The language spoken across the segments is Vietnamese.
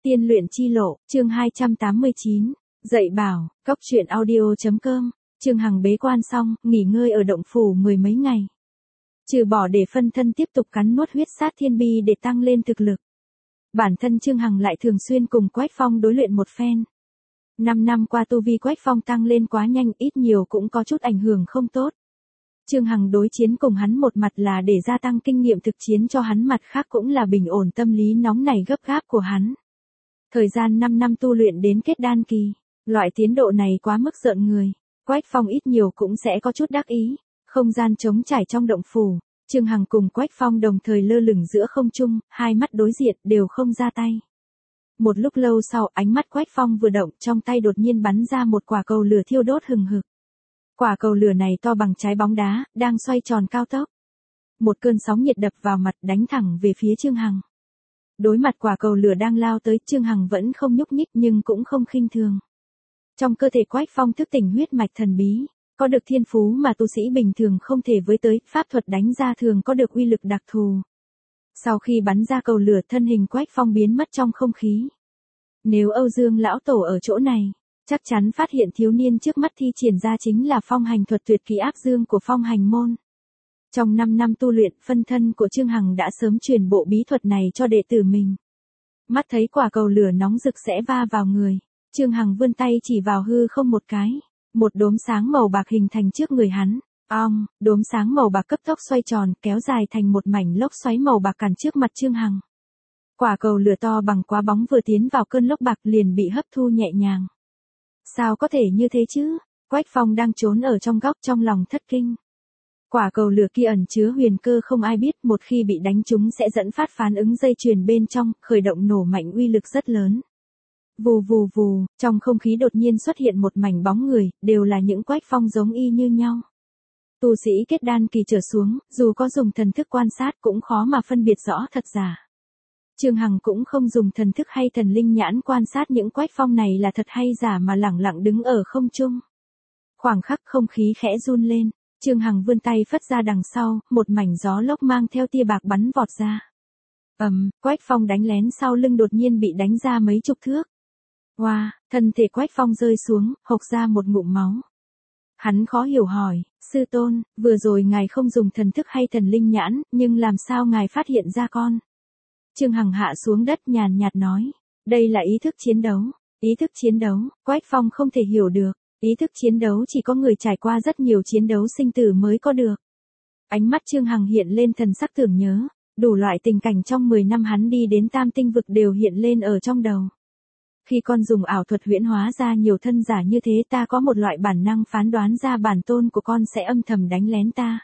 Tiên luyện chi lộ, chương 289, dạy bảo, cốc truyện audio.com, Trương Hằng bế quan xong, nghỉ ngơi ở động phủ mười mấy ngày. Trừ bỏ để phân thân tiếp tục cắn nuốt huyết sát thiên bi để tăng lên thực lực. Bản thân Trương Hằng lại thường xuyên cùng Quách Phong đối luyện một phen. 5 năm qua tu vi Quách Phong tăng lên quá nhanh, ít nhiều cũng có chút ảnh hưởng không tốt. Trương Hằng đối chiến cùng hắn một mặt là để gia tăng kinh nghiệm thực chiến cho hắn, mặt khác cũng là bình ổn tâm lý nóng nảy gấp gáp của hắn. Thời gian 5 năm tu luyện đến kết đan kỳ, loại tiến độ này quá mức rợn người, Quách Phong ít nhiều cũng sẽ có chút đắc ý. Không gian trống trải trong động phủ, Trương Hằng cùng Quách Phong đồng thời lơ lửng giữa không trung, hai mắt đối diện đều không ra tay. Một lúc lâu sau, ánh mắt Quách Phong vừa động, trong tay đột nhiên bắn ra một quả cầu lửa thiêu đốt hừng hực. Quả cầu lửa này to bằng trái bóng đá, đang xoay tròn cao tốc. Một cơn sóng nhiệt đập vào mặt, đánh thẳng về phía Trương Hằng. Đối mặt quả cầu lửa đang lao tới, Trương Hằng vẫn không nhúc nhích nhưng cũng không khinh thường. Trong cơ thể Quách Phong thức tỉnh huyết mạch thần bí, có được thiên phú mà tu sĩ bình thường không thể với tới, pháp thuật đánh ra thường có được uy lực đặc thù. Sau khi bắn ra cầu lửa, thân hình Quách Phong biến mất trong không khí. Nếu Âu Dương lão tổ ở chỗ này, chắc chắn phát hiện thiếu niên trước mắt thi triển ra chính là phong hành thuật tuyệt kỹ ác dương của phong hành môn. Trong 5 năm tu luyện, phân thân của Trương Hằng đã sớm truyền bộ bí thuật này cho đệ tử mình. Mắt thấy quả cầu lửa nóng rực sẽ va vào người, Trương Hằng vươn tay chỉ vào hư không một cái, một đốm sáng màu bạc hình thành trước người hắn. Đốm sáng màu bạc cấp tốc xoay tròn, kéo dài thành một mảnh lốc xoáy màu bạc cản trước mặt Trương Hằng. Quả cầu lửa to bằng quả bóng vừa tiến vào cơn lốc bạc liền bị hấp thu nhẹ nhàng. Sao có thể như thế chứ? Quách Phong đang trốn ở trong góc trong lòng thất kinh. Quả cầu lửa kia ẩn chứa huyền cơ không ai biết, một khi bị đánh trúng sẽ dẫn phát phản ứng dây chuyền bên trong, khởi động nổ mạnh uy lực rất lớn. Vù vù vù, trong không khí đột nhiên xuất hiện một mảnh bóng người, đều là những Quách Phong giống y như nhau. Tu sĩ kết đan kỳ trở xuống, dù có dùng thần thức quan sát cũng khó mà phân biệt rõ thật giả. Trương Hằng cũng không dùng thần thức hay thần linh nhãn quan sát những Quách Phong này là thật hay giả mà lẳng lặng đứng ở không trung. Khoảng khắc không khí khẽ run lên, Trương Hằng vươn tay phất ra đằng sau, một mảnh gió lốc mang theo tia bạc bắn vọt ra. Quách Phong đánh lén sau lưng đột nhiên bị đánh ra mấy chục thước. Thân thể Quách Phong rơi xuống, hộc ra một ngụm máu. Hắn khó hiểu hỏi, sư tôn, vừa rồi ngài không dùng thần thức hay thần linh nhãn, nhưng làm sao ngài phát hiện ra con? Trương Hằng hạ xuống đất nhàn nhạt nói, đây là ý thức chiến đấu. Ý thức chiến đấu, Quách Phong không thể hiểu được, ý thức chiến đấu chỉ có người trải qua rất nhiều chiến đấu sinh tử mới có được. Ánh mắt Trương Hằng hiện lên thần sắc tưởng nhớ, đủ loại tình cảnh trong 10 năm hắn đi đến Tam Tinh vực đều hiện lên ở trong đầu. Khi con dùng ảo thuật huyễn hóa ra nhiều thân giả như thế, ta có một loại bản năng phán đoán ra bản tôn của con sẽ âm thầm đánh lén ta.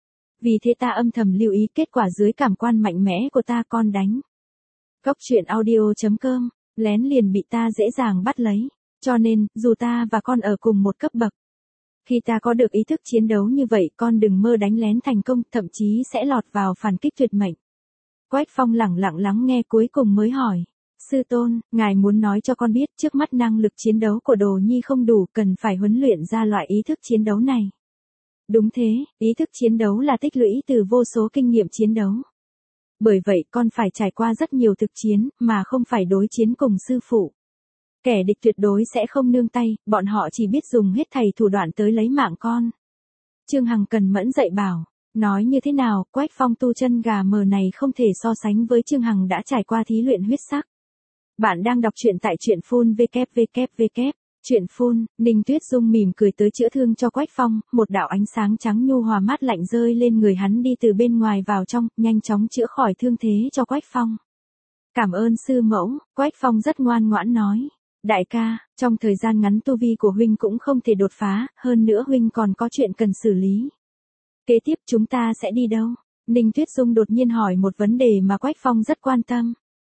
Vì thế ta âm thầm lưu ý, kết quả dưới cảm quan mạnh mẽ của ta con đánh. Cốc truyện audio.com, lén liền bị ta dễ dàng bắt lấy, cho nên, dù ta và con ở cùng một cấp bậc. Khi ta có được ý thức chiến đấu như vậy, con đừng mơ đánh lén thành công, thậm chí sẽ lọt vào phản kích tuyệt mệnh. Quách Phong lẳng lặng lắng nghe cuối cùng mới hỏi, sư tôn, ngài muốn nói cho con biết trước mắt năng lực chiến đấu của Đồ Nhi không đủ, cần phải huấn luyện ra loại ý thức chiến đấu này. Đúng thế, ý thức chiến đấu là tích lũy từ vô số kinh nghiệm chiến đấu. Bởi vậy con phải trải qua rất nhiều thực chiến, mà không phải đối chiến cùng sư phụ. Kẻ địch tuyệt đối sẽ không nương tay, bọn họ chỉ biết dùng hết thảy thủ đoạn tới lấy mạng con. Trương Hằng cần mẫn dạy bảo, nói như thế nào, Quách Phong tu chân gà mờ này không thể so sánh với Trương Hằng đã trải qua thí luyện huyết sắc. Bạn đang đọc truyện tại truyện full www. Truyện full, Ninh Tuyết Dung mỉm cười tới chữa thương cho Quách Phong, một đạo ánh sáng trắng nhu hòa mát lạnh rơi lên người hắn đi từ bên ngoài vào trong, nhanh chóng chữa khỏi thương thế cho Quách Phong. Cảm ơn sư mẫu, Quách Phong rất ngoan ngoãn nói. Đại ca, trong thời gian ngắn tu vi của huynh cũng không thể đột phá, hơn nữa huynh còn có chuyện cần xử lý. Kế tiếp chúng ta sẽ đi đâu? Ninh Tuyết Dung đột nhiên hỏi một vấn đề mà Quách Phong rất quan tâm.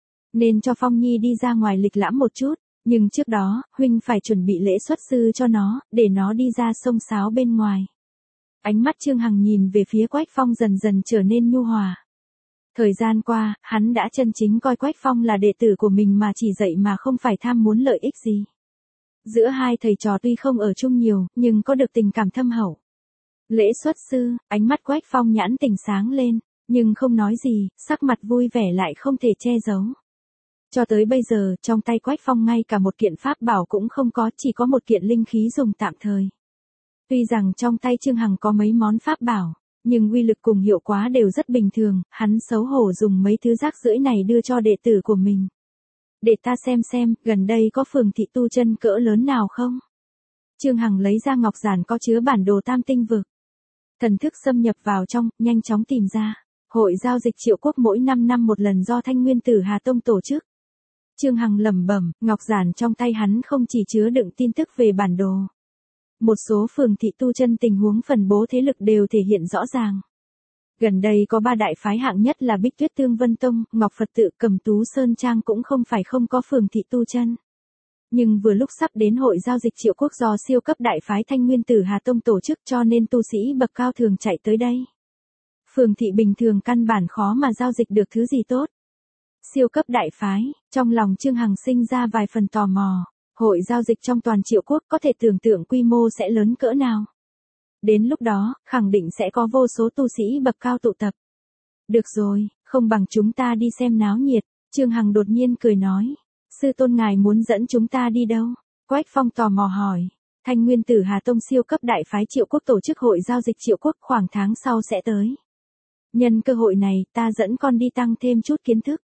Nên cho Phong Nhi đi ra ngoài lịch lãm một chút. Nhưng trước đó, huynh phải chuẩn bị lễ xuất sư cho nó, để nó đi ra sông sáo bên ngoài. Ánh mắt Trương Hằng nhìn về phía Quách Phong dần dần trở nên nhu hòa. Thời gian qua, hắn đã chân chính coi Quách Phong là đệ tử của mình mà chỉ dạy mà không phải tham muốn lợi ích gì. Giữa hai thầy trò tuy không ở chung nhiều, nhưng có được tình cảm thâm hậu. Lễ xuất sư, ánh mắt Quách Phong nhãn tình sáng lên, nhưng không nói gì, sắc mặt vui vẻ lại không thể che giấu. Cho tới bây giờ, trong tay Quách Phong ngay cả một kiện pháp bảo cũng không có, chỉ có một kiện linh khí dùng tạm thời. Tuy rằng trong tay Trương Hằng có mấy món pháp bảo, nhưng uy lực cùng hiệu quả đều rất bình thường, hắn xấu hổ dùng mấy thứ rác rưởi này đưa cho đệ tử của mình. Để ta xem, gần đây có phường thị tu chân cỡ lớn nào không? Trương Hằng lấy ra ngọc giản có chứa bản đồ tam tinh vực. Thần thức xâm nhập vào trong, nhanh chóng tìm ra. Hội giao dịch Triệu Quốc mỗi 5 năm một lần do Thanh Nguyên Tử Hà Tông tổ chức. Trương Hằng lẩm bẩm, ngọc giản trong tay hắn không chỉ chứa đựng tin tức về bản đồ. Một số phường thị tu chân tình huống phân bố thế lực đều thể hiện rõ ràng. Gần đây có 3 đại phái hạng nhất là Bích Tuyết Tương Vân Tông, Ngọc Phật Tự, Cẩm Tú Sơn Trang cũng không phải không có phường thị tu chân. Nhưng vừa lúc sắp đến hội giao dịch Triệu Quốc do siêu cấp đại phái Thanh Nguyên Tử Hà Tông tổ chức cho nên tu sĩ bậc cao thường chạy tới đây. Phường thị bình thường căn bản khó mà giao dịch được thứ gì tốt. Siêu cấp đại phái, trong lòng Trương Hằng sinh ra vài phần tò mò. Hội giao dịch trong toàn Triệu Quốc có thể tưởng tượng quy mô sẽ lớn cỡ nào. Đến lúc đó, khẳng định sẽ có vô số tu sĩ bậc cao tụ tập. Được rồi, không bằng chúng ta đi xem náo nhiệt. Trương Hằng đột nhiên cười nói. Sư tôn ngài muốn dẫn chúng ta đi đâu? Quách Phong tò mò hỏi. Thanh Nguyên Tử Hà Tông siêu cấp đại phái Triệu Quốc tổ chức hội giao dịch Triệu Quốc khoảng tháng sau sẽ tới. Nhân cơ hội này ta dẫn con đi tăng thêm chút kiến thức.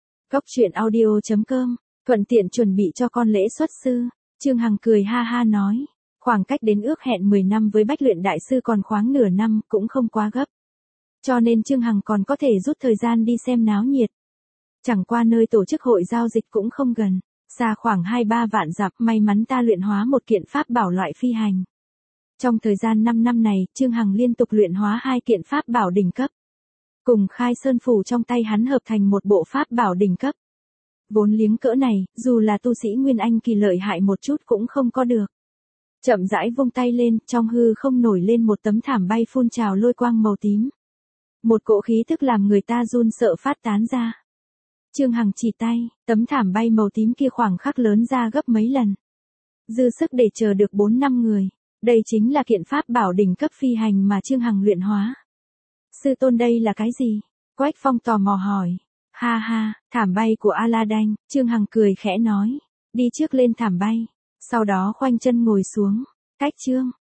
Cốc.audio.com, thuận tiện chuẩn bị cho con lễ xuất sư. Trương Hằng cười ha ha nói. Khoảng cách đến ước hẹn 10 năm với Bách Luyện Đại Sư còn khoáng nửa năm cũng không quá gấp. Cho nên Trương Hằng còn có thể rút thời gian đi xem náo nhiệt. Chẳng qua nơi tổ chức hội giao dịch cũng không gần, xa khoảng 2-3 vạn dặm, may mắn ta luyện hóa một kiện pháp bảo loại phi hành. Trong thời gian 5 năm này, Trương Hằng liên tục luyện hóa 2 kiện pháp bảo đỉnh cấp. Cùng Khai Sơn Phủ trong tay hắn hợp thành một bộ pháp bảo đỉnh cấp. Vốn liếng cỡ này, dù là tu sĩ Nguyên Anh kỳ lợi hại một chút cũng không có được. Chậm rãi vung tay lên, trong hư không nổi lên một tấm thảm bay phun trào lôi quang màu tím. Một cỗ khí thức làm người ta run sợ phát tán ra. Trương Hằng chỉ tay, tấm thảm bay màu tím kia khoảng khắc lớn ra gấp mấy lần. Dư sức để chờ được 4-5 người. Đây chính là kiện pháp bảo đỉnh cấp phi hành mà Trương Hằng luyện hóa. Sư tôn đây là cái gì? Quách Phong tò mò hỏi. Ha ha, thảm bay của Aladdin. Trương Hằng cười khẽ nói. Đi trước lên thảm bay. Sau đó khoanh chân ngồi xuống. Cách Trương